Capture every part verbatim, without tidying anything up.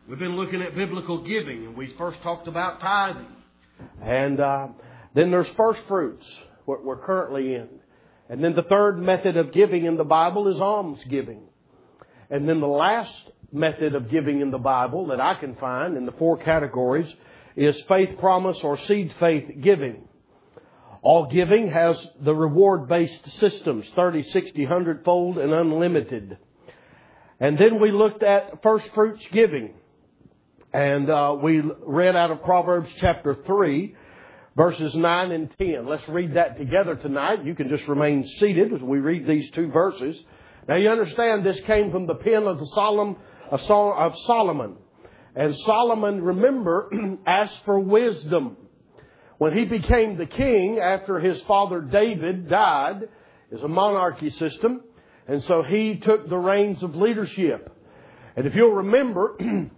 We've been looking at biblical giving, and we first talked about tithing. And uh, then there's first fruits, what we're currently in. And then the third method of giving in the Bible is almsgiving. And then the last method of giving in the Bible that I can find in the four categories is faith promise or seed faith giving. All giving has the reward-based systems, thirty, sixty, one hundred fold, and unlimited. And then we looked at first fruits giving. And uh, we read out of Proverbs chapter three, verses nine and ten. Let's read that together tonight. You can just remain seated as we read these two verses. Now you understand this came from the pen of the Solomon, of Solomon. And Solomon, remember, asked for wisdom. When he became the king after his father David died, it's a monarchy system. And so he took the reins of leadership. And if you'll remember,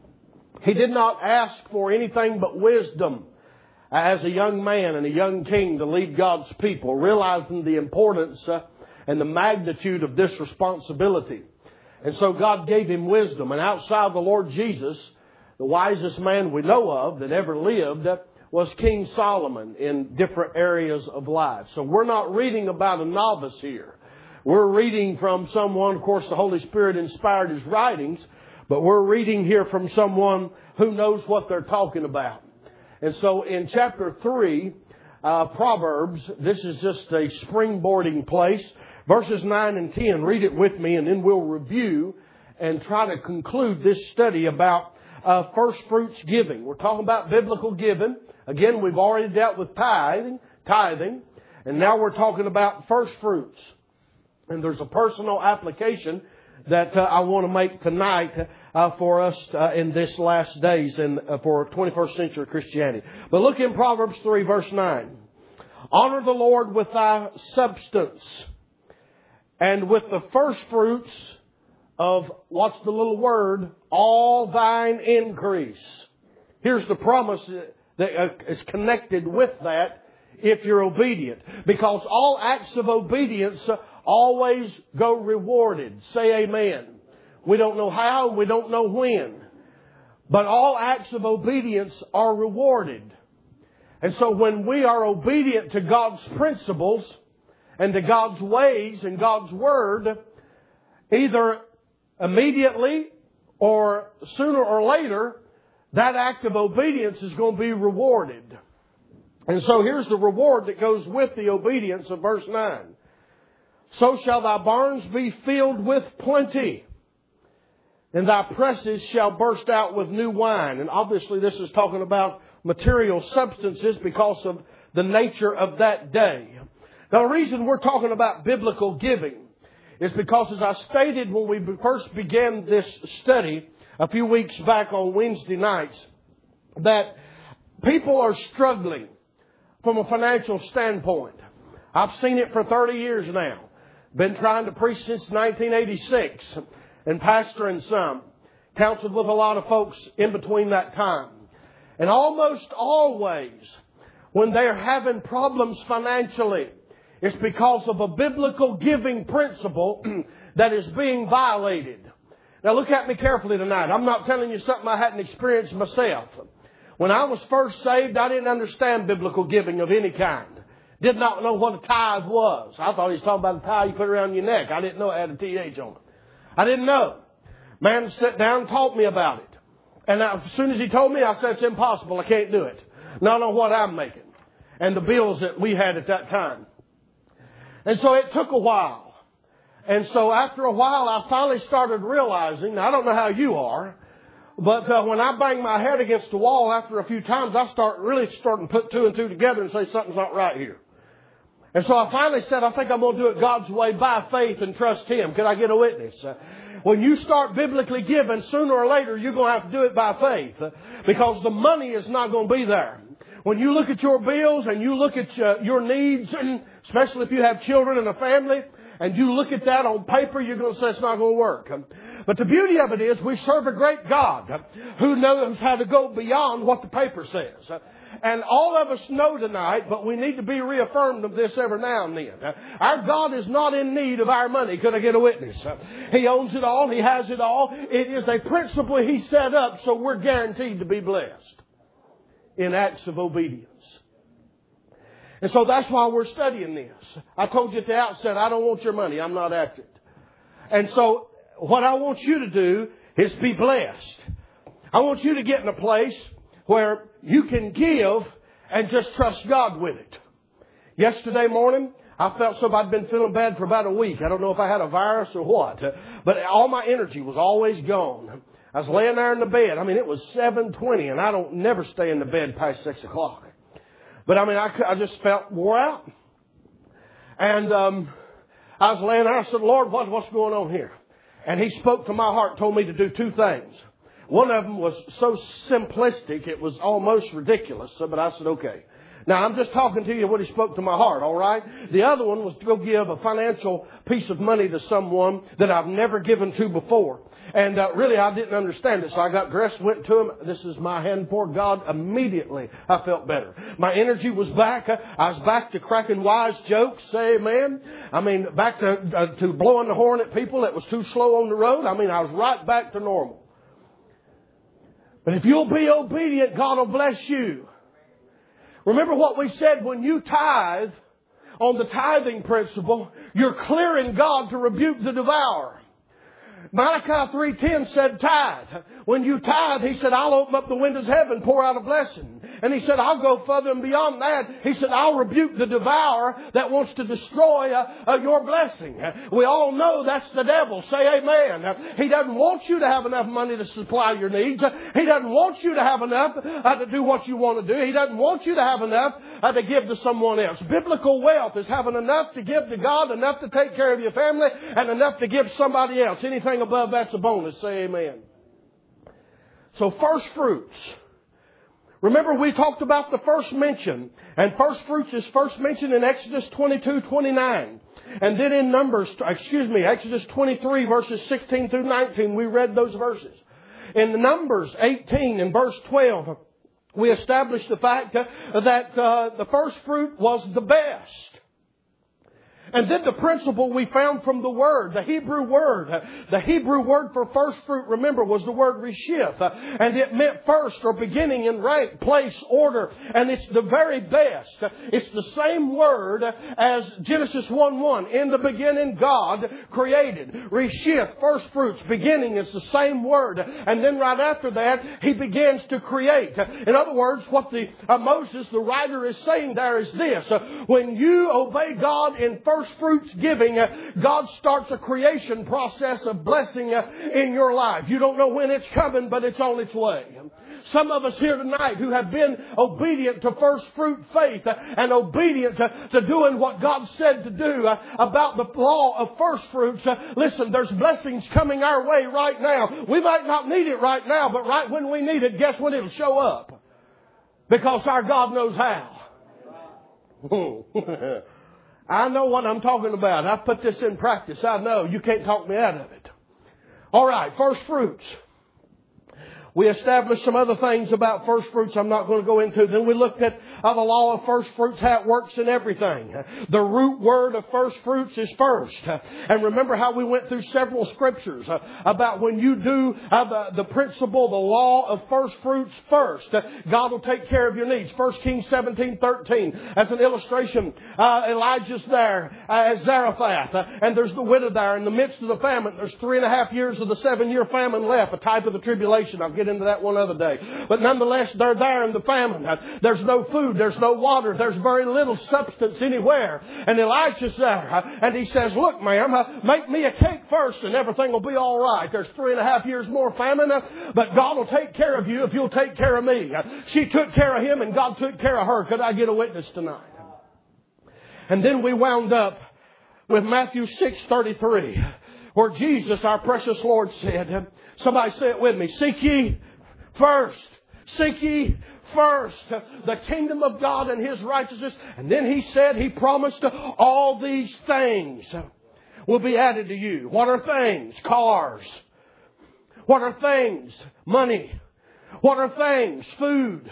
he did not ask for anything but wisdom as a young man and a young king to lead God's people, realizing the importance uh, and the magnitude of this responsibility. And so God gave him wisdom. And outside the Lord Jesus, the wisest man we know of that ever lived uh, was King Solomon in different areas of life. So we're not reading about a novice here. We're reading from someone, of course the Holy Spirit inspired his writings, but we're reading here from someone who knows what they're talking about. And so in chapter three, uh, Proverbs, this is just a springboarding place. Verses nine and ten, read it with me and then we'll review and try to conclude this study about uh, first fruits giving. We're talking about biblical giving. Again, we've already dealt with tithing, tithing, and now we're talking about first fruits. And there's a personal application that uh, I want to make tonight uh, for us uh, in this last days and uh, for twenty-first century Christianity. But look in Proverbs three, verse nine. Honor the Lord with thy substance and with the first fruits of, what's the little word? All thine increase. Here's the promise that is connected with that if you're obedient. Because all acts of obedience always go rewarded. Say amen. We don't know how, we don't know when. But all acts of obedience are rewarded. And so when we are obedient to God's principles and to God's ways and God's word, either immediately or sooner or later, that act of obedience is going to be rewarded. And so here's the reward that goes with the obedience of verse nine. So shall thy barns be filled with plenty, and thy presses shall burst out with new wine. And obviously this is talking about material substances because of the nature of that day. Now the reason we're talking about biblical giving is because, as I stated when we first began this study a few weeks back on Wednesday nights, that people are struggling from a financial standpoint. I've seen it for thirty years now. Been trying to preach since nineteen eighty-six and pastoring some. Counseled with a lot of folks in between that time. And almost always when they're having problems financially, it's because of a biblical giving principle that is being violated. Now look at me carefully tonight. I'm not telling you something I hadn't experienced myself. When I was first saved, I didn't understand biblical giving of any kind. Did not know what a tithe was. I thought he was talking about a tithe you put around your neck. I didn't know it had a T H on it. I didn't know. Man sat down and taught me about it. And as soon as he told me, I said, it's impossible. I can't do it. Not on what I'm making. And the bills that we had at that time. And so it took a while. And so after a while, I finally started realizing, now I don't know how you are, but uh, when I bang my head against the wall after a few times, I start really starting to put two and two together and say something's not right here. And so I finally said, I think I'm going to do it God's way by faith and trust Him. Can I get a witness? Uh, when you start biblically giving, sooner or later, you're going to have to do it by faith. Uh, because the money is not going to be there. When you look at your bills and you look at uh, your needs, especially if you have children and a family, and you look at that on paper, you're going to say it's not going to work. But the beauty of it is we serve a great God who knows how to go beyond what the paper says. and all of us know tonight, but we need to be reaffirmed of this every now and then. Our God is not in need of our money. Could I get a witness? He owns it all. He has it all. It is a principle He set up so we're guaranteed to be blessed in acts of obedience. And so that's why we're studying this. I told you at the outset, I don't want your money. I'm not after it. And so what I want you to do is be blessed. I want you to get in a place where you can give and just trust God with it. Yesterday morning, I felt so I'd been feeling bad for about a week. I don't know if I had a virus or what. But all my energy was always gone. I was laying there in the bed. I mean, it was seven twenty, and I don't never stay in the bed past six o'clock. But I mean, I, I just felt wore out. And um, I was laying there. I said, Lord, what, what's going on here? And He spoke to my heart, told me to do two things. One of them was so simplistic, it was almost ridiculous. But I said, okay. Now, I'm just talking to you what He spoke to my heart, all right? The other one was to go give a financial piece of money to someone that I've never given to before. And uh, really, I didn't understand it. So I got dressed, went to him. This is my hand for God. Immediately, I felt better. My energy was back. I was back to cracking wise jokes. Say amen. I mean, back to, uh, to blowing the horn at people that was too slow on the road. I mean, I was right back to normal. But if you'll be obedient, God will bless you. Remember what we said, when you tithe on the tithing principle, you're clearing God to rebuke the devourer. Malachi three ten said tithe. When you tithe, He said, I'll open up the windows of heaven, pour out a blessing. And He said, I'll go further and beyond that. He said, I'll rebuke the devourer that wants to destroy uh, uh, your blessing. We all know that's the devil. Say amen. He doesn't want you to have enough money to supply your needs. He doesn't want you to have enough uh, to do what you want to do. He doesn't want you to have enough uh, to give to someone else. Biblical wealth is having enough to give to God, enough to take care of your family, and enough to give somebody else. Anything above that's a bonus. Say amen. So first fruits. Remember we talked about the first mention. And first fruits is first mentioned in Exodus twenty-two twenty-nine. And then in Numbers, excuse me, Exodus twenty-three verses sixteen through nineteen, we read those verses. In Numbers eighteen and verse twelve, we established the fact that uh, the first fruit was the best. And then the principle we found from the word, the Hebrew word. The Hebrew word for first fruit, remember, was the word reshith. And it meant first or beginning in rank, place, order. And it's the very best. It's the same word as Genesis one one. In the beginning, God created. Reshith, first fruits, beginning is the same word. And then right after that, He begins to create. In other words, what the uh, Moses, the writer, is saying there is this. Uh, when you obey God in first fruits giving, uh, God starts a creation process of blessing uh, in your life. You don't know when it's coming, but it's on its way. Some of us here tonight who have been obedient to first fruit faith uh, and obedient to, to doing what God said to do uh, about the law of first fruits. Uh, listen, there's blessings coming our way right now. We might not need it right now, but right when we need it, guess when it'll show up? Because our God knows how. I know what I'm talking about. I've put this in practice. I know. You can't talk me out of it. All right, first fruits. We established some other things about first fruits I'm not going to go into. Then we looked at uh, the law of first fruits, how it works in everything. The root word of first fruits is first. And remember how we went through several scriptures uh, about when you do uh, the, the principle, the law of first fruits first, uh, God will take care of your needs. First Kings seventeen thirteen. As an illustration, uh, Elijah's there uh, as Zarephath. Uh, and there's the widow there in the midst of the famine. There's three and a half years of the seven-year famine left, a type of the tribulation. I'll get into that one other day. But nonetheless, they're there in the famine. There's no food. There's no water. There's very little substance anywhere. And Elijah's there. And he says, look, ma'am, make me a cake first and everything will be all right. There's three and a half years more famine, but God will take care of you if you'll take care of me. She took care of him and God took care of her. Could I get a witness tonight? And then we wound up with Matthew six thirty-three, where Jesus, our precious Lord, said, somebody say it with me, seek ye first, seek ye first the kingdom of God and His righteousness. And then He said, He promised all these things will be added to you. What are things? Cars. What are things? Money. What are things? Food.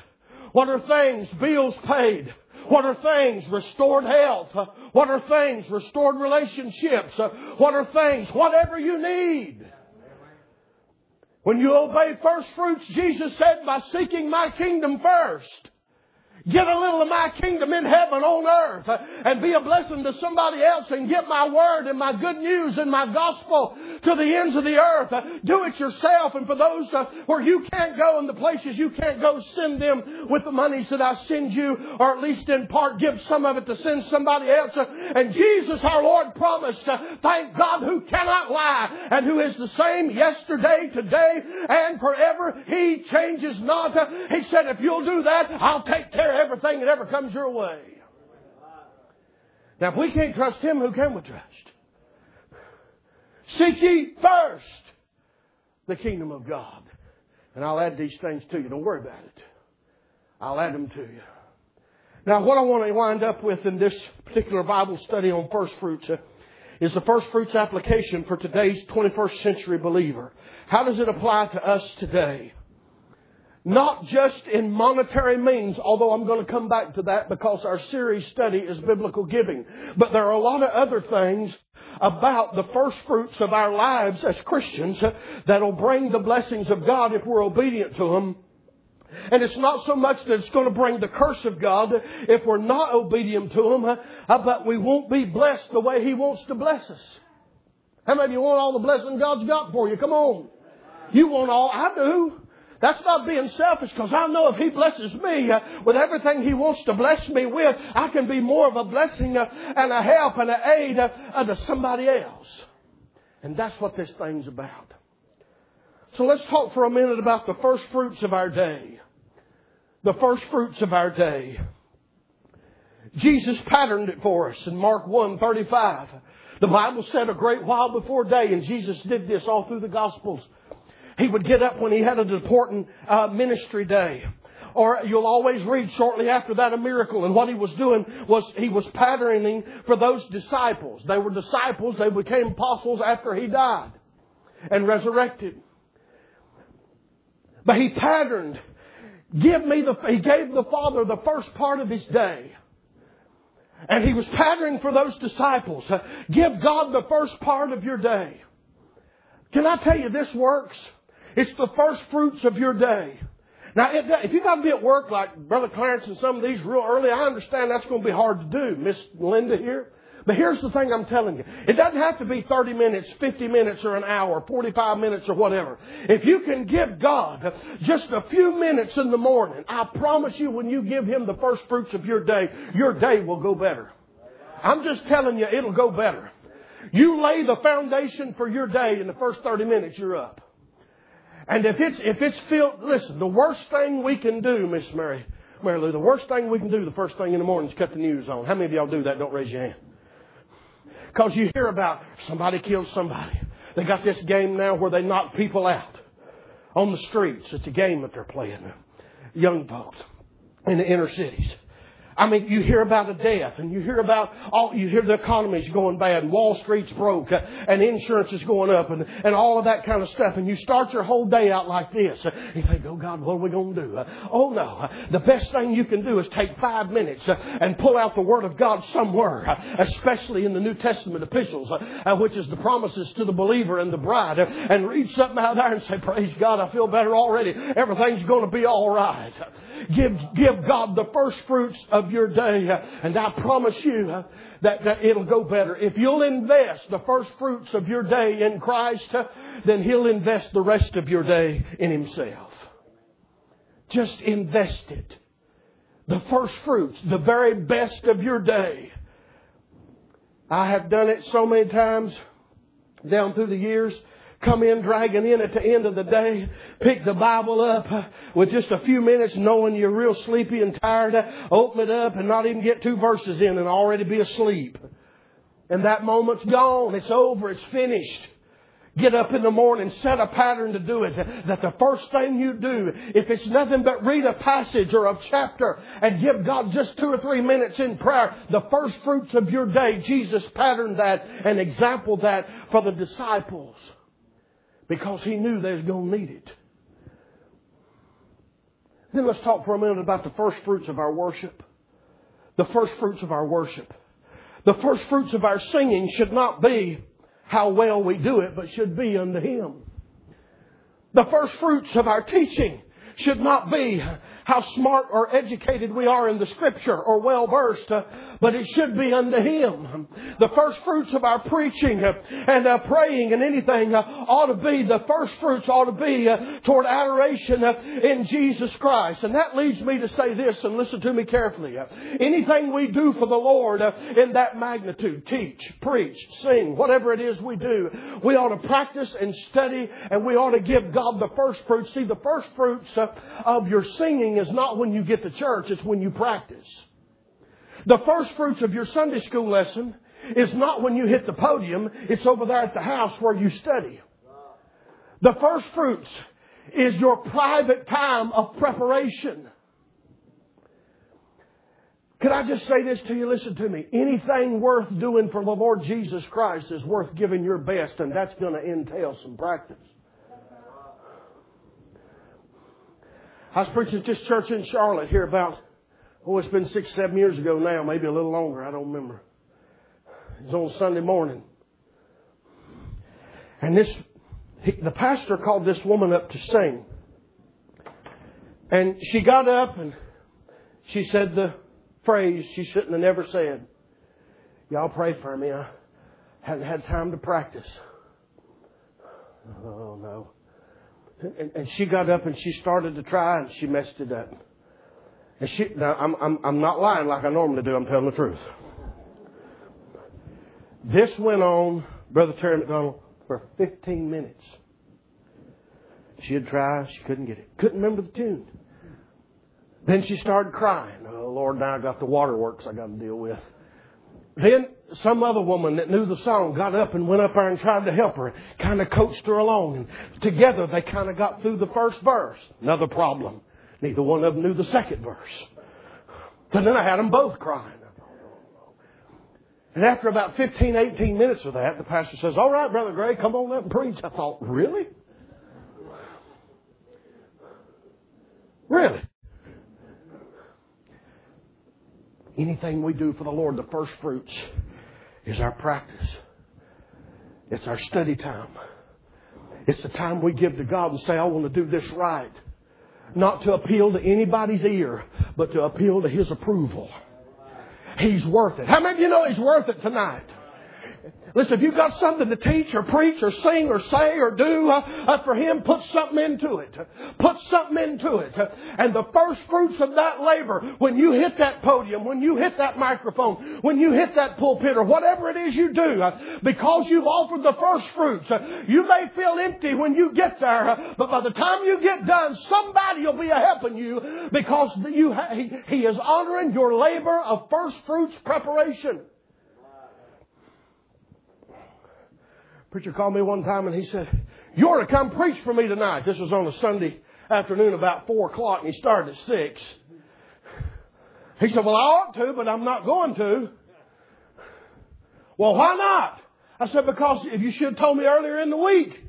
What are things? Bills paid. What are things? Restored health. What are things? Restored relationships. What are things? Whatever you need. When you obey first fruits, Jesus said, by seeking my kingdom first. Get a little of my kingdom in heaven on earth and be a blessing to somebody else and get my word and my good news and my gospel to the ends of the earth. Do it yourself. And for those where you can't go and the places you can't go, send them with the monies that I send you, or at least in part give some of it to send somebody else. And Jesus our Lord promised, thank God who cannot lie and who is the same yesterday, today, and forever. He changes not. He said, if you'll do that, I'll take care of everything that ever comes your way. Now, if we can't trust Him, who can we trust? Seek ye first the kingdom of God. And I'll add these things to you. Don't worry about it. I'll add them to you. Now, what I want to wind up with in this particular Bible study on first fruits uh, is the first fruits application for today's twenty-first century believer. How does it apply to us today? Not just in monetary means, although I'm going to come back to that because our series study is biblical giving. But there are a lot of other things about the first fruits of our lives as Christians that will bring the blessings of God if we're obedient to them. And it's not so much that it's going to bring the curse of God if we're not obedient to Him, but we won't be blessed the way He wants to bless us. How many of you want all the blessing God's got for you? Come on. You want all. I do. That's not being selfish, because I know if He blesses me uh, with everything He wants to bless me with, I can be more of a blessing uh, and a help and an aid uh, uh, to somebody else. And that's what this thing's about. So let's talk for a minute about the first fruits of our day. The first fruits of our day. Jesus patterned it for us in Mark one thirty-five. The Bible said a great while before day, and Jesus did this all through the Gospels. He would get up when He had an important uh, ministry day. Or you'll always read shortly after that a miracle. And what He was doing was He was patterning for those disciples. They were disciples. They became apostles after He died and resurrected. But He patterned. Give me the, He gave the Father the first part of His day. And He was patterning for those disciples. Give God the first part of your day. Can I tell you this works? It's the first fruits of your day. Now, if you've got to be at work like Brother Clarence and some of these real early, I understand that's going to be hard to do, Miss Linda here. But here's the thing I'm telling you. It doesn't have to be thirty minutes, fifty minutes, or an hour, forty-five minutes, or whatever. If you can give God just a few minutes in the morning, I promise you when you give Him the first fruits of your day, your day will go better. I'm just telling you, it'll go better. You lay the foundation for your day in the first thirty minutes, you're up. And if it's if it's filled, listen, the worst thing we can do, Miss Mary, Mary Lou, the worst thing we can do the first thing in the morning is cut the news on. How many of y'all do that? Don't raise your hand. Because you hear about somebody killed somebody. They got this game now where they knock people out on the streets. It's a game that they're playing. Young folks in the inner cities. I mean, you hear about a death, and you hear about all, you hear the economy's going bad, and Wall Street's broke, uh, and insurance is going up, and, and all of that kind of stuff. And you start your whole day out like this. Uh, you think, oh God, what are we going to do? Uh, oh no. Uh, the best thing you can do is take five minutes uh, and pull out the Word of God somewhere, uh, especially in the New Testament epistles, uh, uh, which is the promises to the believer and the bride, uh, and read something out there and say, praise God, I feel better already. Everything's going to be all right. Uh, give, give God the first fruits of your day, uh, and I promise you uh, that, that it'll go better. If you'll invest the first fruits of your day in Christ, uh, then He'll invest the rest of your day in Himself. Just invest it. The first fruits, the very best of your day. I have done it so many times down through the years. Come in dragging in at the end of the day, pick the Bible up uh, with just a few minutes, knowing you're real sleepy and tired. Uh, open it up and not even get two verses in and already be asleep. And that moment's gone. It's over. It's finished. Get up in the morning, set a pattern to do it. That the first thing you do, if it's nothing but read a passage or a chapter and give God just two or three minutes in prayer, the first fruits of your day, Jesus patterned that and exampled that for the disciples. Because He knew they was going to need it. Then let's talk for a minute about the first fruits of our worship. The first fruits of our worship. The first fruits of our singing should not be how well we do it, but should be unto Him. The first fruits of our teaching should not be how smart or educated we are in the Scripture or well versed, uh, but it should be unto Him. The first fruits of our preaching uh, and uh, praying and anything uh, ought to be, the first fruits ought to be uh, toward adoration uh, in Jesus Christ. And that leads me to say this, and listen to me carefully. Uh, anything we do for the Lord uh, in that magnitude, teach, preach, sing, whatever it is we do, we ought to practice and study, and we ought to give God the first fruits. See, the first fruits uh, of your singing is not when you get to church, it's when you practice. The first fruits of your Sunday school lesson is not when you hit the podium, it's over there at the house where you study. The first fruits is your private time of preparation. Can I just say this to you? Listen to me. Anything worth doing for the Lord Jesus Christ is worth giving your best, and that's going to entail some practice. I was preaching at this church in Charlotte here about, oh, it's been six, seven years ago now, maybe a little longer, I don't remember. It was on Sunday morning. And this, he, the pastor called this woman up to sing. And she got up and she said the phrase she shouldn't have never said. Y'all pray for me. I hadn't had time to practice. Oh, no. And, and she got up and she started to try and she messed it up. And she, now I'm, I'm, I'm not lying like I normally do. I'm telling the truth. This went on, Brother Terry McDonald, for fifteen minutes. She had tried. She couldn't get it. Couldn't remember the tune. Then she started crying. Oh, Lord, now I got the waterworks I got to deal with. Then some other woman that knew the song got up and went up there and tried to help her, kind of coached her along. And together they kind of got through the first verse. Another problem. Neither one of them knew the second verse. So then I had them both crying. And after about fifteen, eighteen minutes of that, the pastor says, all right, Brother Gray, come on up and preach. I thought, really? Really? Anything we do for the Lord, the first fruits is our practice. It's our study time. It's the time we give to God and say, I want to do this right. Not to appeal to anybody's ear, but to appeal to His approval. He's worth it. How many of you know He's worth it tonight? Listen, if you've got something to teach or preach or sing or say or do uh, uh, for Him, put something into it. Put something into it. And the first fruits of that labor, when you hit that podium, when you hit that microphone, when you hit that pulpit or whatever it is you do, uh, because you've offered the first fruits, uh, you may feel empty when you get there, uh, but by the time you get done, somebody will be helping you because you ha- he, he is honoring your labor of first fruits preparation. Preacher called me one time and he said, you ought to come preach for me tonight. This was on a Sunday afternoon about four o'clock and he started at six. He said, well, I ought to, but I'm not going to. Well, why not? I said, because if you should have told me earlier in the week.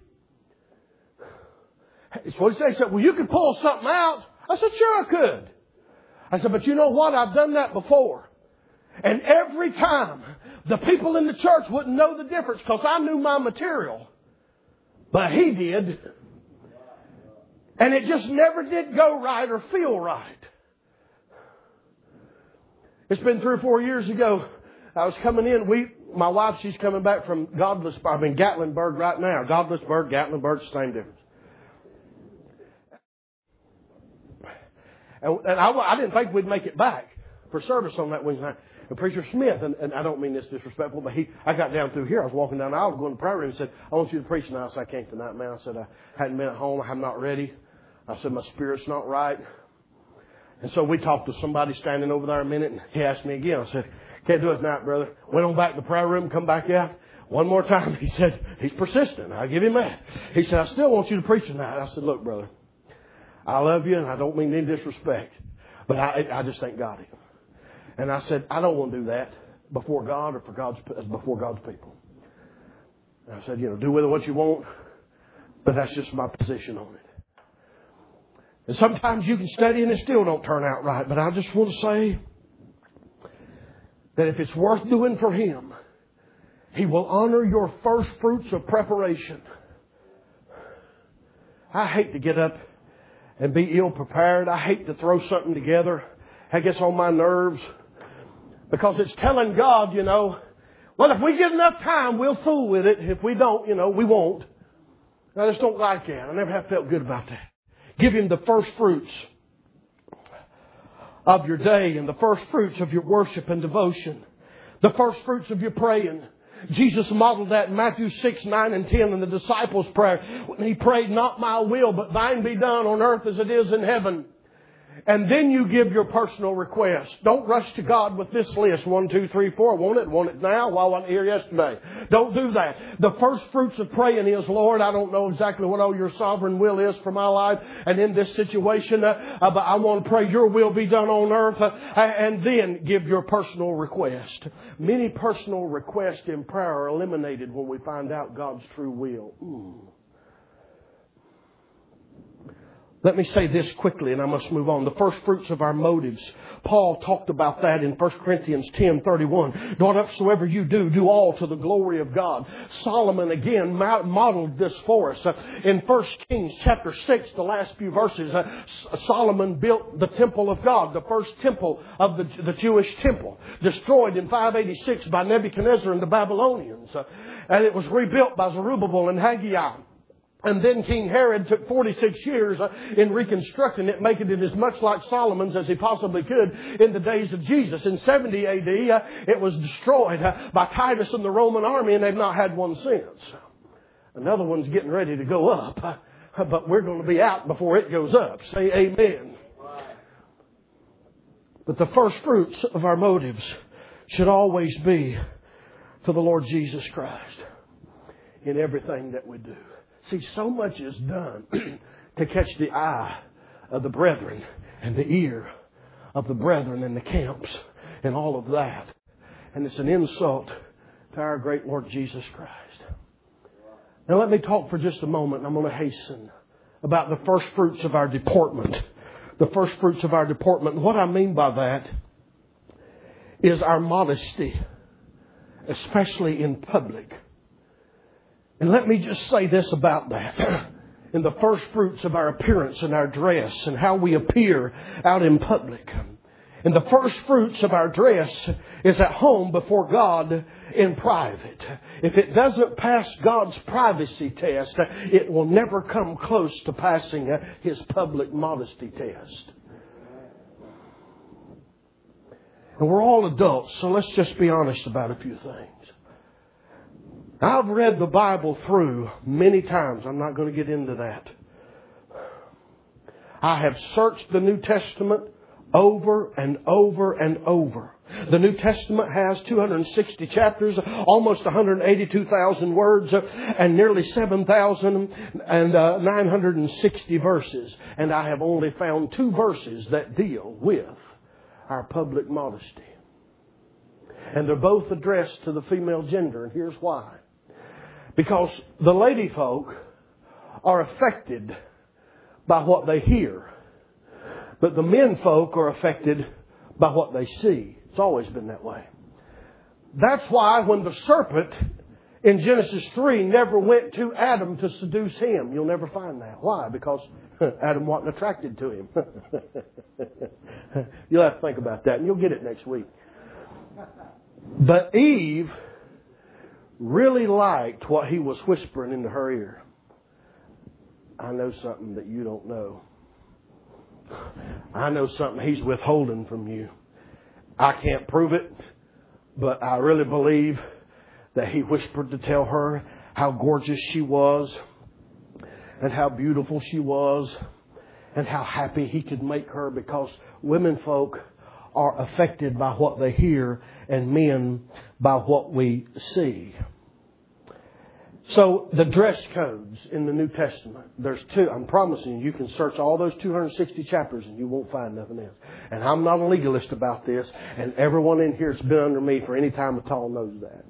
That's what he said. He said, well, you could pull something out. I said, sure I could. I said, but you know what? I've done that before. And every time, the people in the church wouldn't know the difference because I knew my material. But he did. And it just never did go right or feel right. It's been three or four years ago. I was coming in. We, my wife, she's coming back from Godlessburg. I mean, Gatlinburg right now. Godlessburg, Gatlinburg, the same difference. And, and I, I didn't think we'd make it back for service on that Wednesday night. And Preacher Smith, and, and I don't mean this disrespectful, but he, I got down through here. I was walking down the aisle, going to the prayer room, and said, I want you to preach tonight. I said, I can't tonight, man. I said, I hadn't been at home. I'm not ready. I said, my spirit's not right. And so we talked to somebody standing over there a minute, and he asked me again. I said, can't do it tonight, brother. Went on back to the prayer room, come back out. One more time. He said, he's persistent. I'll give him that. He said, I still want you to preach tonight. I said, look, brother, I love you, and I don't mean any disrespect, but I, I just ain't got it. And I said, I don't want to do that before God or for God's, before God's people. And I said, you know, do with it what you want, but that's just my position on it. And sometimes you can study and it still don't turn out right. But I just want to say that if it's worth doing for Him, He will honor your first fruits of preparation. I hate to get up and be ill prepared. I hate to throw something together. That gets on my nerves. Because it's telling God, you know, well, if we get enough time, we'll fool with it. If we don't, you know, we won't. I just don't like that. I never have felt good about that. Give Him the first fruits of your day and the first fruits of your worship and devotion. The first fruits of your praying. Jesus modeled that in Matthew six, nine, and ten in the disciples' prayer. When He prayed, not my will, but thine be done on earth as it is in heaven. And then you give your personal request. Don't rush to God with this list. One, two, three, four. Want it? Want it now? Why wasn't here yesterday? Don't do that. The first fruits of praying is, Lord, I don't know exactly what all your sovereign will is for my life and in this situation, uh, uh, but I want to pray your will be done on earth. Uh, and then give your personal request. Many personal requests in prayer are eliminated when we find out God's true will. Mm. Let me say this quickly and I must move on. The first fruits of our motives. Paul talked about that in First Corinthians ten thirty-one. Whatsoever you do, do all to the glory of God. Solomon again modeled this for us. In First Kings chapter six, the last few verses, Solomon built the temple of God, the first temple of the, the Jewish temple, destroyed in five eighty-six by Nebuchadnezzar and the Babylonians. And it was rebuilt by Zerubbabel and Haggai. And then King Herod took forty-six years in reconstructing it, making it as much like Solomon's as he possibly could in the days of Jesus. In seventy A D, uh, it was destroyed uh, by Titus and the Roman army, and they've not had one since. Another one's getting ready to go up, uh, but we're going to be out before it goes up. Say amen. But the first fruits of our motives should always be to the Lord Jesus Christ in everything that we do. See, so much is done to catch the eye of the brethren and the ear of the brethren in the camps and all of that. And it's an insult to our great Lord Jesus Christ. Now let me talk for just a moment, and I'm going to hasten, about the first fruits of our deportment. The first fruits of our deportment. And what I mean by that is our modesty, especially in public. And let me just say this about that. In the first fruits of our appearance and our dress and how we appear out in public. And the first fruits of our dress is at home before God in private. If it doesn't pass God's privacy test, it will never come close to passing His public modesty test. And we're all adults, so let's just be honest about a few things. I've read the Bible through many times. I'm not going to get into that. I have searched the New Testament over and over and over. The New Testament has two hundred sixty chapters, almost one hundred eighty-two thousand words, and nearly seven thousand nine hundred sixty verses. And I have only found two verses that deal with our public modesty. And they're both addressed to the female gender, and here's why. Because the lady folk are affected by what they hear. But the men folk are affected by what they see. It's always been that way. That's why when the serpent in Genesis three never went to Adam to seduce him, you'll never find that. Why? Because Adam wasn't attracted to him. You'll have to think about that, and you'll get it next week. But Eve really liked what he was whispering into her ear. I know something that you don't know. I know something he's withholding from you. I can't prove it, but I really believe that he whispered to tell her how gorgeous she was and how beautiful she was and how happy he could make her, because women folk are affected by what they hear and men by what we see. So the dress codes in the New Testament, there's two. I'm promising you, you can search all those two hundred sixty chapters and you won't find nothing else. And I'm not a legalist about this, and everyone in here that's been under me for any time at all knows that.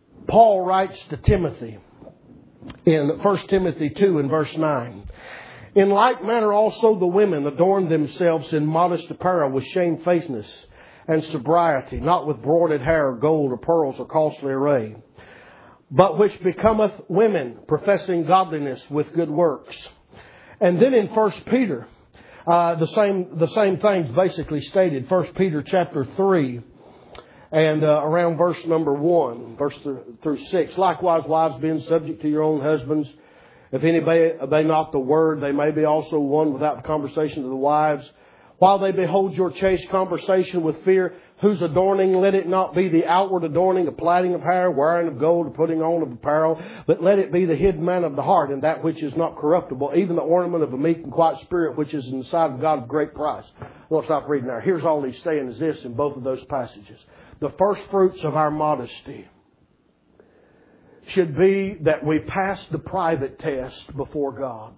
Paul writes to Timothy in First Timothy two and verse nine. In like manner also the women adorn themselves in modest apparel with shamefacedness and sobriety, not with broided hair or gold or pearls or costly array, but which becometh women, professing godliness with good works. And then in First Peter, uh, the same the same things basically stated. First Peter chapter three, and uh, around verse number one, verse th- through six. Likewise, wives, being subject to your own husbands. If any obey, obey not the word, they may be also won without the conversation of the wives. While they behold your chaste conversation with fear, whose adorning, let it not be the outward adorning of plaiting of hair, wearing of gold, or putting on of apparel, but let it be the hidden man of the heart, and that which is not corruptible, even the ornament of a meek and quiet spirit, which is in the sight of God of great price. We'll stop reading there. Here's all he's saying is this in both of those passages. The first fruits of our modesty should be that we pass the private test before God.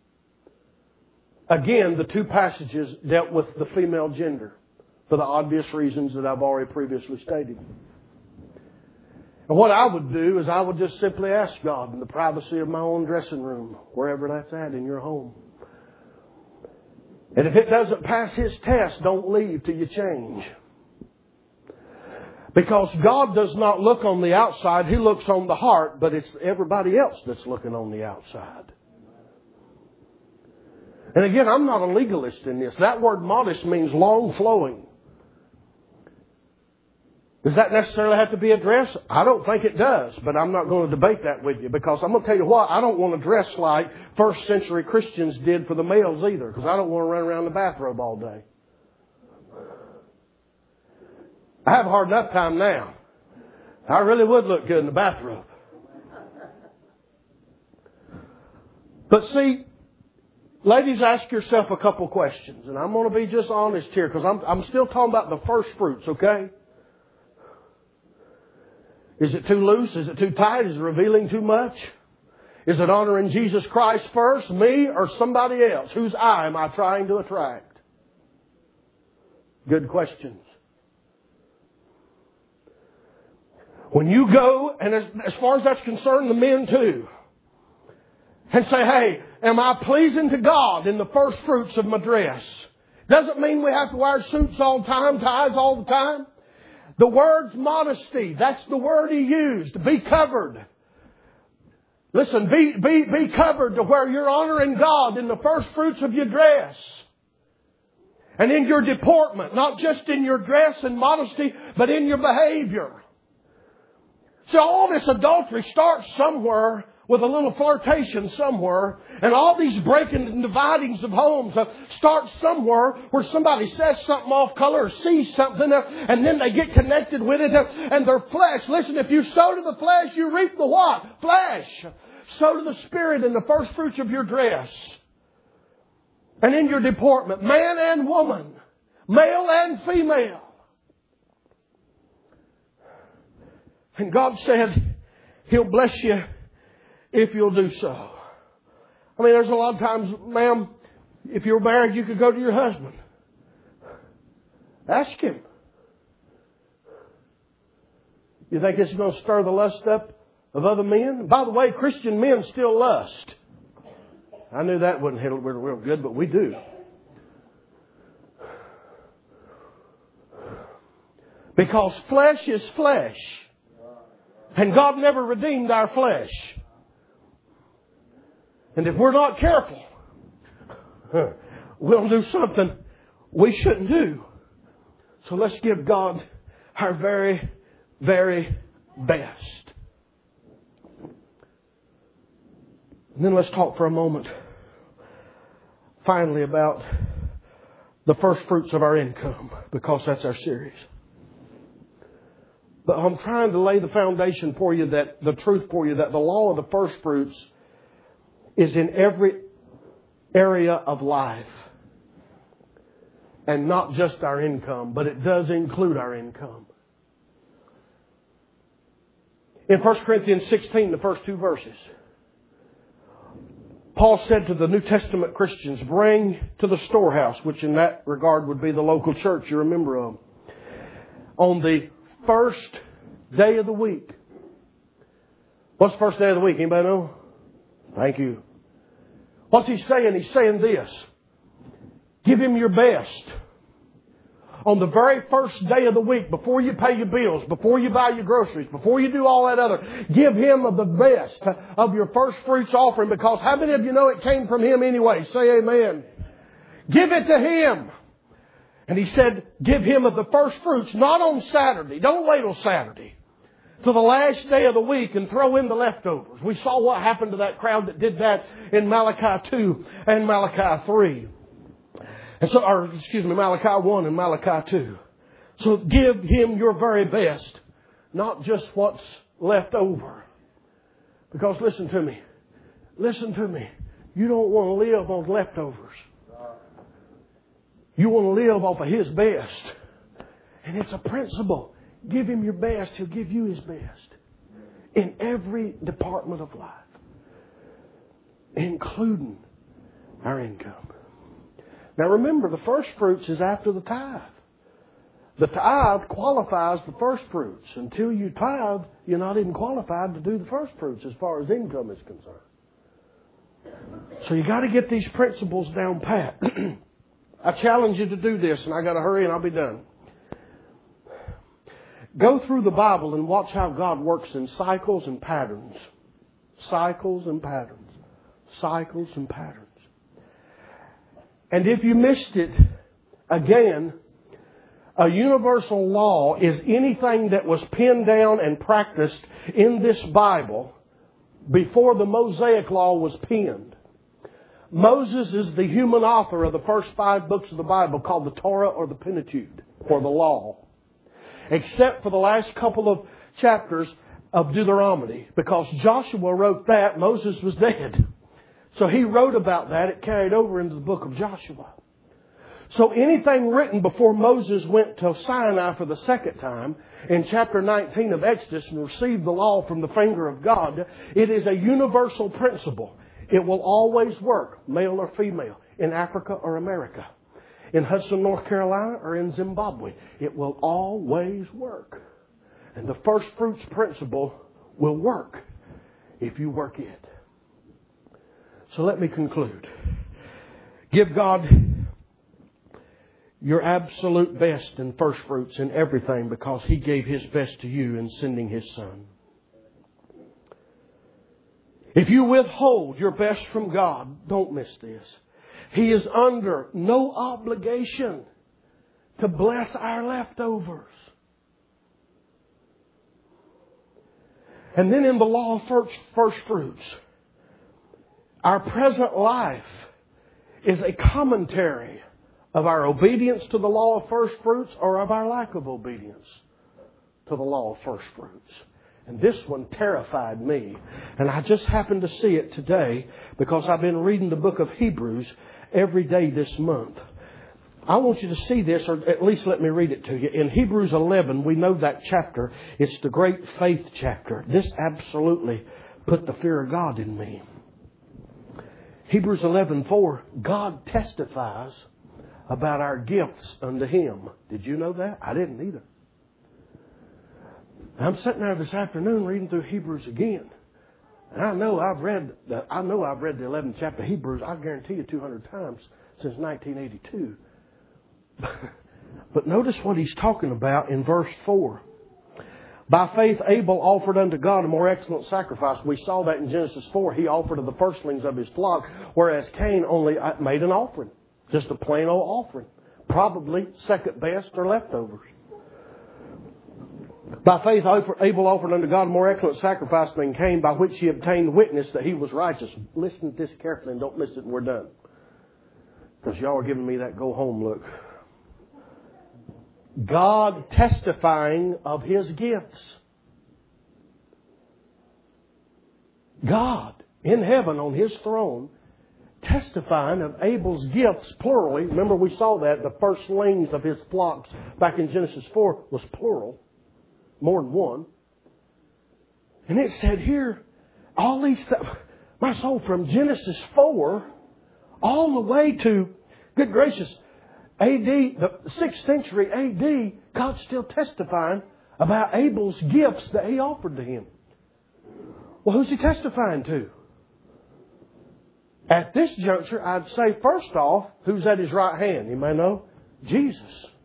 Again, the two passages dealt with the female gender for the obvious reasons that I've already previously stated. And what I would do is I would just simply ask God in the privacy of my own dressing room, wherever that's at in your home. And if it doesn't pass His test, don't leave till you change. Because God does not look on the outside, He looks on the heart, but it's everybody else that's looking on the outside. And again, I'm not a legalist in this. That word modest means long flowing. Does that necessarily have to be a dress? I don't think it does, but I'm not going to debate that with you, because I'm going to tell you what, I don't want to dress like first century Christians did for the males either, because I don't want to run around in the bathrobe all day. I have a hard enough time now. I really would look good in the bathrobe. But see, ladies, ask yourself a couple questions. And I'm going to be just honest here, because I'm, I'm still talking about the first fruits, okay? Is it too loose? Is it too tight? Is it revealing too much? Is it honoring Jesus Christ first, me, or somebody else? Whose eye am I trying to attract? Good questions. When you go, and as, as far as that's concerned, the men too, and say, hey, am I pleasing to God in the first fruits of my dress? Doesn't mean we have to wear suits all the time, ties all the time. The word's modesty. That's the word He used. Be covered. Listen, be, be, be covered to where you're honoring God in the first fruits of your dress. And in your deportment, not just in your dress and modesty, but in your behavior. So all this adultery starts somewhere with a little flirtation somewhere. And all these breaking and dividings of homes start somewhere where somebody says something off color or sees something, and then they get connected with it. And their flesh, listen, if you sow to the flesh, you reap the what? Flesh. Sow to the Spirit in the first fruits of your dress. And in your deportment, man and woman, male and female. And God said He'll bless you if you'll do so. I mean, there's a lot of times, ma'am, if you're married, you could go to your husband. Ask him. You think this is going to stir the lust up of other men? By the way, Christian men still lust. I knew that wouldn't hit it real, real good, but we do. Because flesh is flesh. And God never redeemed our flesh. And if we're not careful, we'll do something we shouldn't do. So let's give God our very, very best. And then let's talk for a moment, finally, about the first fruits of our income, because that's our series. But I'm trying to lay the foundation for you, that the truth for you, that the law of the first fruits is in every area of life. And not just our income, but it does include our income. In First Corinthians sixteen, the first two verses, Paul said to the New Testament Christians, bring to the storehouse, which in that regard would be the local church you're a member of, on the first day of the week. What's the first day of the week? Anybody know? Thank you. What's He saying? He's saying this. Give Him your best. On the very first day of the week, before you pay your bills, before you buy your groceries, before you do all that other, give Him of the best of your first fruits offering, because how many of you know it came from Him anyway? Say amen. Give it to Him. And He said, give Him of the first fruits, not on Saturday. Don't wait till Saturday. To the last day of the week and throw in the leftovers. We saw what happened to that crowd that did that in Malachi two and Malachi three. And so, or excuse me, Malachi one and Malachi two. So give Him your very best, not just what's left over. Because listen to me. Listen to me. You don't want to live on leftovers. You want to live off of His best. And it's a principle. Give Him your best, He'll give you His best. In every department of life. Including our income. Now remember, the first fruits is after the tithe. The tithe qualifies the first fruits. Until you tithe, you're not even qualified to do the first fruits as far as income is concerned. So you got to get these principles down pat. I challenge you to do this, and I got to hurry and I'll be done. Go through the Bible and watch how God works in cycles and patterns. Cycles and patterns. Cycles and patterns. And if you missed it, again, a universal law is anything that was pinned down and practiced in this Bible before the Mosaic law was penned. Moses is the human author of the first five books of the Bible, called the Torah or the Pentateuch, or the law. Except for the last couple of chapters of Deuteronomy. Because Joshua wrote that, Moses was dead. So he wrote about that. It carried over into the book of Joshua. So anything written before Moses went to Sinai for the second time, in chapter nineteen of Exodus, and received the law from the finger of God, it is a universal principle. It will always work, male or female, in Africa or America, in Hudson, North Carolina, or in Zimbabwe. It will always work. And the first fruits principle will work if you work it. So let me conclude. Give God your absolute best and first fruits in everything, because He gave His best to you in sending His Son. If you withhold your best from God, don't miss this. He is under no obligation to bless our leftovers. And then in the law of first, first fruits, our present life is a commentary of our obedience to the law of first fruits or of our lack of obedience to the law of first fruits. And this one terrified me. And I just happened to see it today because I've been reading the book of Hebrews every day this month. I want you to see this, or at least let me read it to you. In Hebrews eleven, we know that chapter. It's the great faith chapter. This absolutely put the fear of God in me. Hebrews eleven four, God testifies about our gifts unto Him. Did you know that? I didn't either. I'm sitting there this afternoon reading through Hebrews again. And I know I've read the, I know I've read the eleventh chapter of Hebrews, I guarantee you two hundred times since nineteen eighty-two. But notice what he's talking about in verse four. By faith Abel offered unto God a more excellent sacrifice. We saw that in Genesis four. He offered of the firstlings of his flock, whereas Cain only made an offering. Just a plain old offering. Probably second best or leftovers. By faith Abel offered unto God a more excellent sacrifice than Cain, by which he obtained witness that he was righteous. Listen to this carefully and don't miss it and we're done. Because y'all are giving me that go home look. God testifying of His gifts. God in heaven on His throne testifying of Abel's gifts plurally. Remember we saw that the firstlings of his flocks back in Genesis four was plural. More than one. And it said here, all these th- my soul, from Genesis four all the way to, good gracious, A D, the sixth century A D, God's still testifying about Abel's gifts that he offered to Him. Well, who's He testifying to? At this juncture, I'd say first off, who's at His right hand? You may know? Jesus.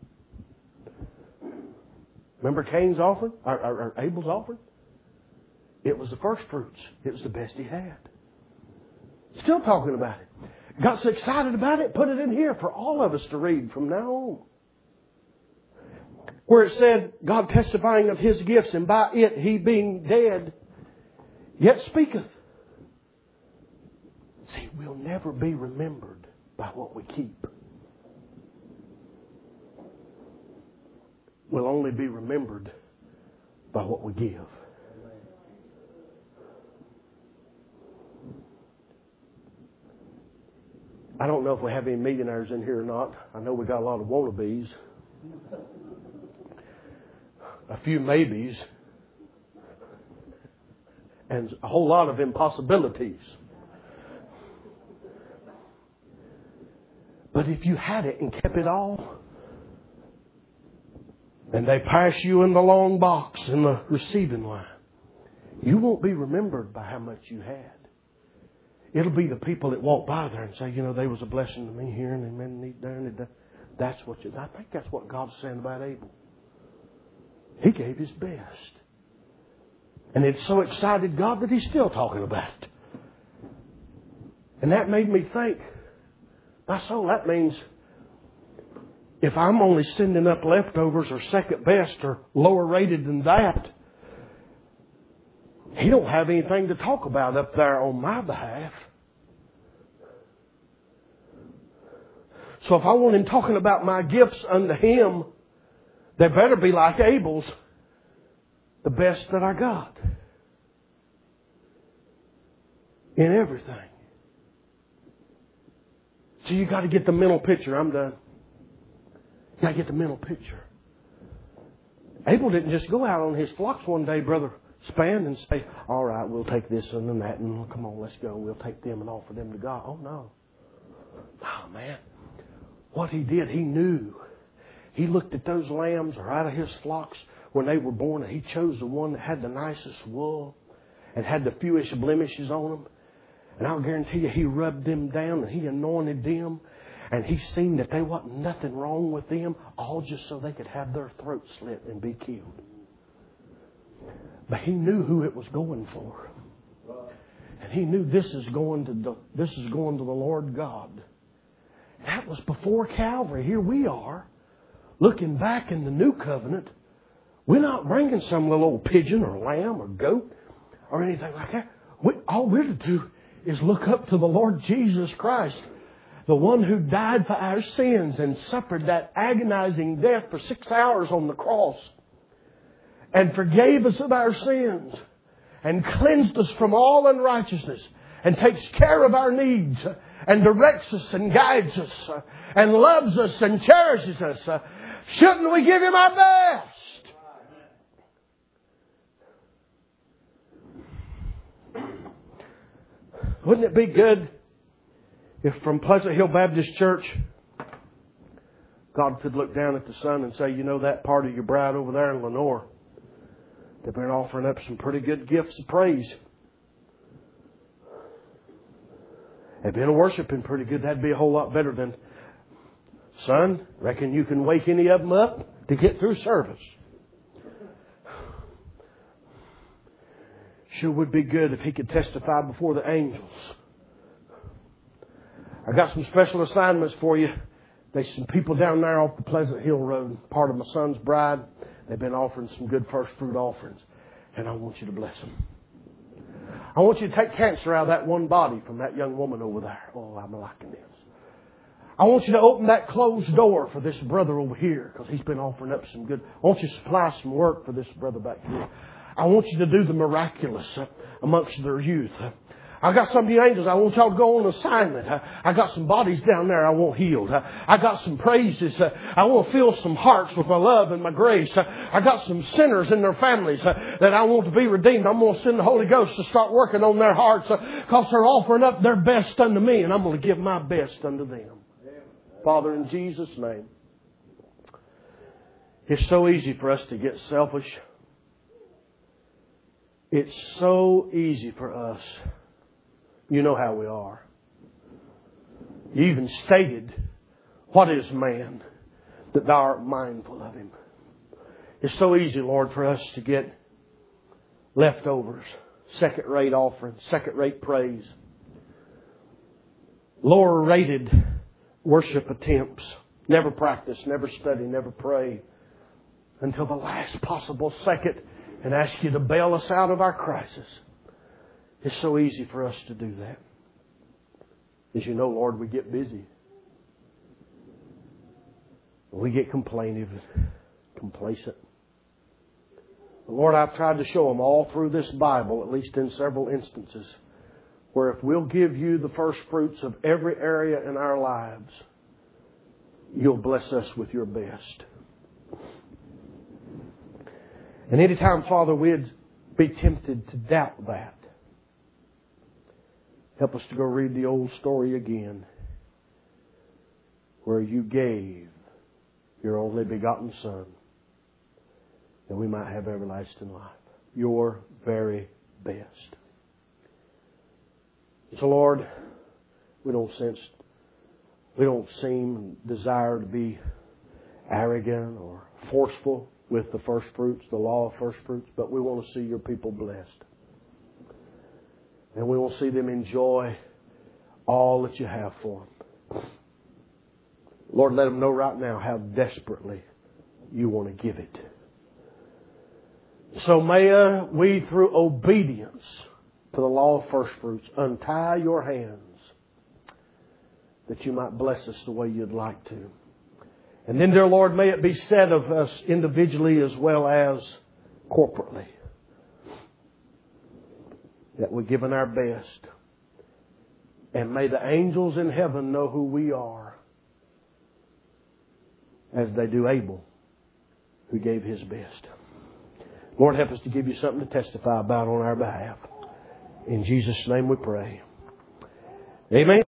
Remember Cain's offering? Or, or, or Abel's offering? It was the first fruits. It was the best he had. Still talking about it. Got so excited about it, put it in here for all of us to read from now on. Where it said, God testifying of His gifts, and by it He being dead, yet speaketh. See, we'll never be remembered by what we keep. We'll only be remembered by what we give. I don't know if we have any millionaires in here or not. I know we got a lot of wannabes. A few maybes. And a whole lot of impossibilities. But if you had it and kept it all, and they pass you in the long box in the receiving line, you won't be remembered by how much you had. It'll be the people that walk by there and say, you know, they was a blessing to me here and they made me there and there. That's what you, I think that's what God's saying about Abel. He gave his best. And it so excited God that He's still talking about it. And that made me think, my soul, that means if I'm only sending up leftovers or second best or lower rated than that, He don't have anything to talk about up there on my behalf. So if I want Him talking about my gifts unto Him, they better be like Abel's, the best that I got. In everything. So you got to get the mental picture. I'm done. You got to get the mental picture. Abel didn't just go out on his flocks one day, Brother Span, and say, all right, we'll take this and that, and come on, let's go. We'll take them and offer them to God. Oh, no. Oh, man. What he did, he knew. He looked at those lambs or out of his flocks when they were born, and he chose the one that had the nicest wool and had the fewest blemishes on them. And I'll guarantee you, he rubbed them down and he anointed them. And he seen that there wasn't nothing wrong with them, all just so they could have their throats slit and be killed. But he knew who it was going for. And he knew this is going to the, this is going to the Lord God. That was before Calvary. Here we are, looking back in the new covenant. We're not bringing some little old pigeon or lamb or goat or anything like that. We, all we're to do is look up to the Lord Jesus Christ, the one who died for our sins and suffered that agonizing death for six hours on the cross and forgave us of our sins and cleansed us from all unrighteousness and takes care of our needs and directs us and guides us and loves us and cherishes us. Shouldn't we give Him our best? Wouldn't it be good if from Pleasant Hill Baptist Church, God could look down at the sun and say, you know, that part of your bride over there in Lenore, they've been offering up some pretty good gifts of praise. They've been worshiping pretty good. That'd be a whole lot better than, son, reckon you can wake any of them up to get through service. Sure would be good if he could testify before the angels. I got some special assignments for you. There's some people down there off the Pleasant Hill Road, part of my son's bride. They've been offering some good first fruit offerings. And I want you to bless them. I want you to take cancer out of that one body from that young woman over there. Oh, I'm liking this. I want you to open that closed door for this brother over here because he's been offering up some good. I want you to supply some work for this brother back here. I want you to do the miraculous amongst their youth. I got some of you angels. I want y'all to go on assignment. I got some bodies down there I want healed. I got some praises. I want to fill some hearts with my love and my grace. I got some sinners in their families that I want to be redeemed. I'm going to send the Holy Ghost to start working on their hearts because they're offering up their best unto me, and I'm going to give my best unto them. Father, in Jesus' name, it's so easy for us to get selfish. It's so easy for us. You know how we are. You even stated, what is man that thou art mindful of him? It's so easy, Lord, for us to get leftovers, second-rate offerings, second-rate praise, lower-rated worship attempts, never practice, never study, never pray until the last possible second and ask you to bail us out of our crisis. It's so easy for us to do that. As you know, Lord, we get busy. We get complaining, complacent. Lord, I've tried to show them all through this Bible, at least in several instances, where if we'll give you the first fruits of every area in our lives, you'll bless us with your best. And anytime, Father, we'd be tempted to doubt that, help us to go read the old story again, where you gave your only begotten Son, that we might have everlasting life. Your very best. So, Lord, we don't sense, we don't seem and desire to be arrogant or forceful with the first fruits, the law of first fruits, but we want to see your people blessed. And we want to see them enjoy all that you have for them. Lord, let them know right now how desperately you want to give it. So may uh, we, through obedience to the law of first fruits, untie your hands that you might bless us the way you'd like to. And then, dear Lord, may it be said of us individually as well as corporately that we're giving our best. And may the angels in heaven know who we are as they do Abel, who gave his best. Lord, help us to give you something to testify about on our behalf. In Jesus' name we pray. Amen.